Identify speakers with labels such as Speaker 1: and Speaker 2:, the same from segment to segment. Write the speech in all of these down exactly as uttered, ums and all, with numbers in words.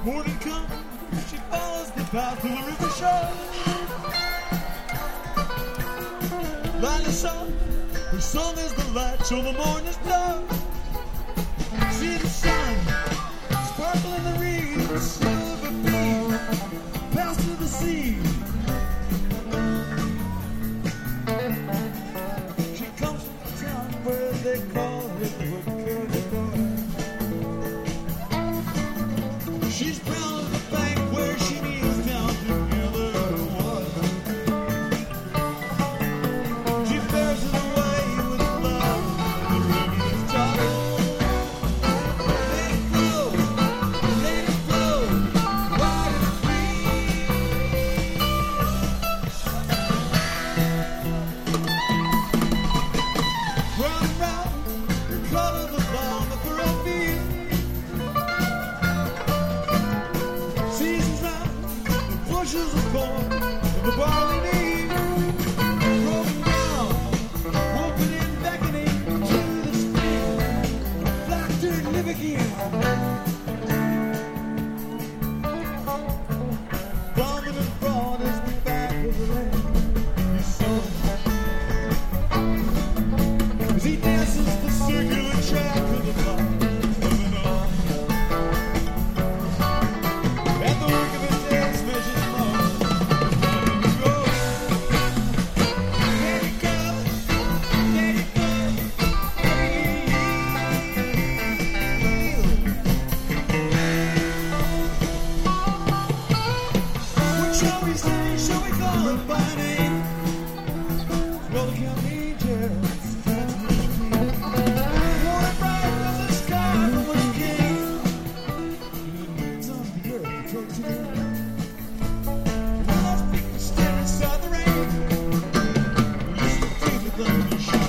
Speaker 1: Morning comes, she follows the path to the river shore. Light is up, her song is the light till the morn is done. See the sun, sparkle in the reeds, silver beam, pass to the sea. She comes from the town where they call it Woodcote. She's proud of the bank where she kneels down together to water. She bears it away with love, the river is dark. Let it flow, let it flow, wide and free. Round and round, the color of the bomb of her own feet. Seasons round, the bushes of corn and the barley need. Broken down, opening, beckoning to the spring. Black dirt live again. Bombing and broad is the back of the land. His son, as he dances the circular track of the block of an arm. And the work of his dance measures long. Letting it go. Let it go. Let it go. What shall we say? Shall we call it by name? Well, the angels dance with me. Water bright as the sky from which came. It's on the earth to talk to me. Lost people stand inside the rain. Listen to the thunder shout.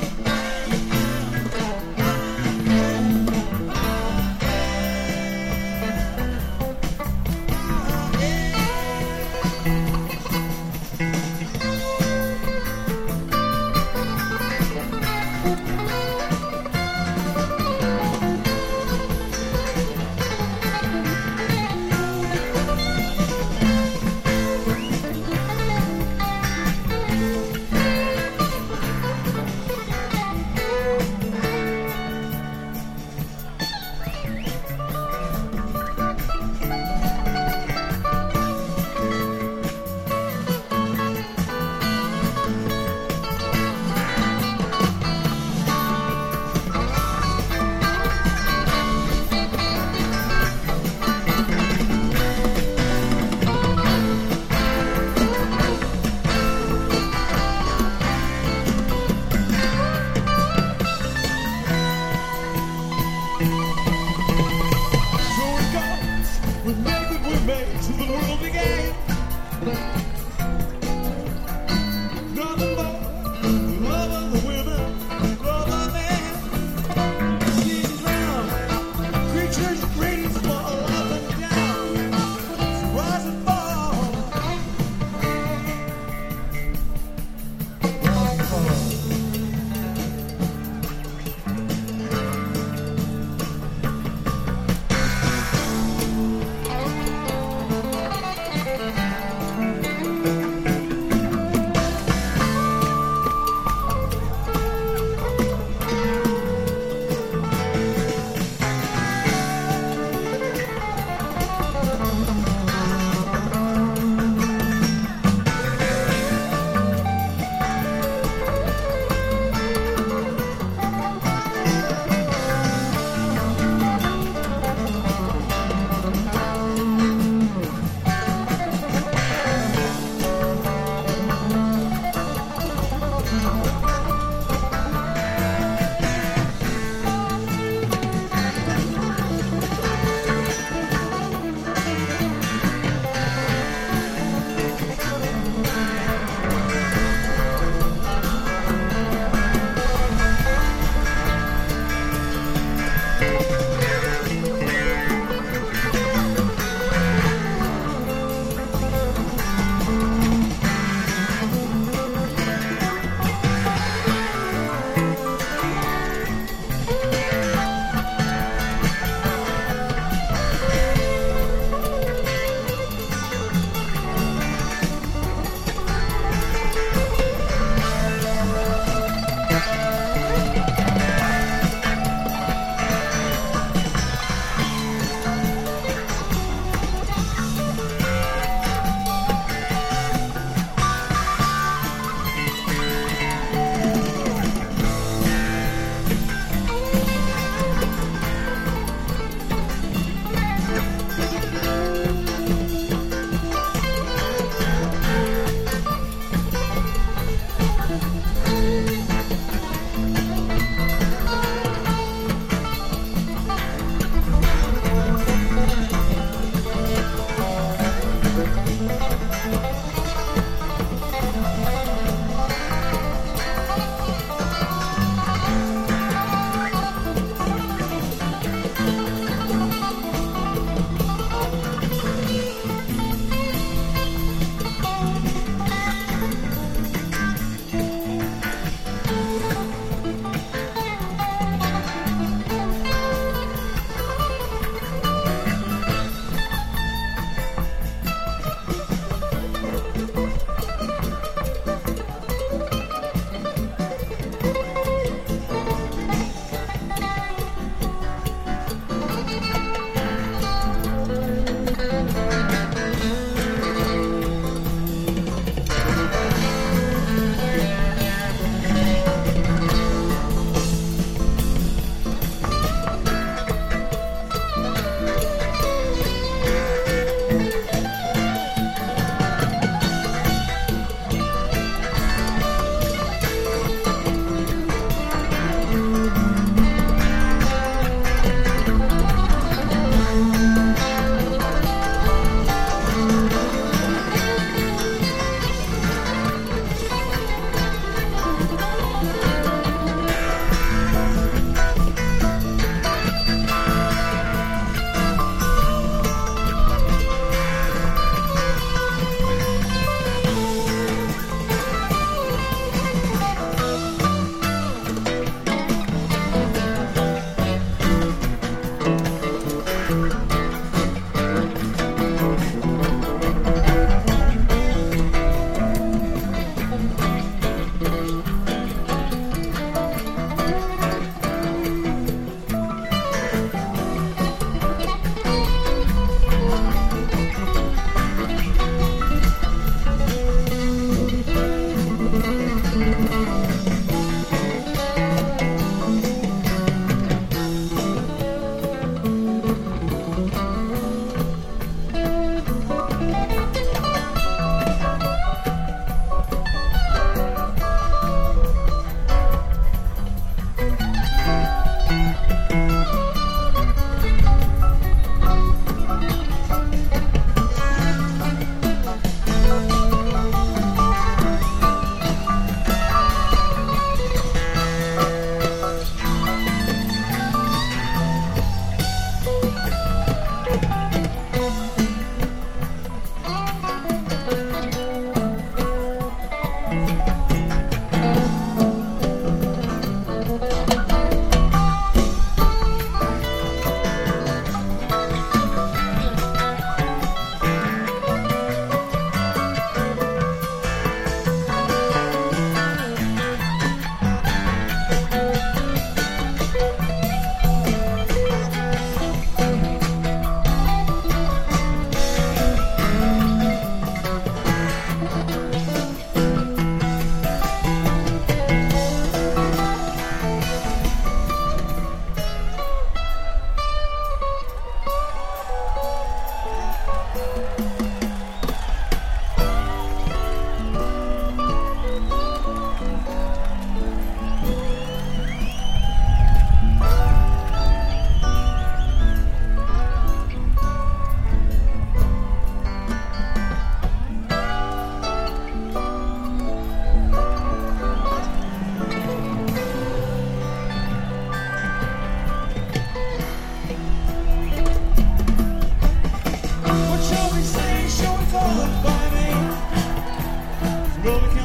Speaker 1: What shall we say? Shall we call it funny? Well, we can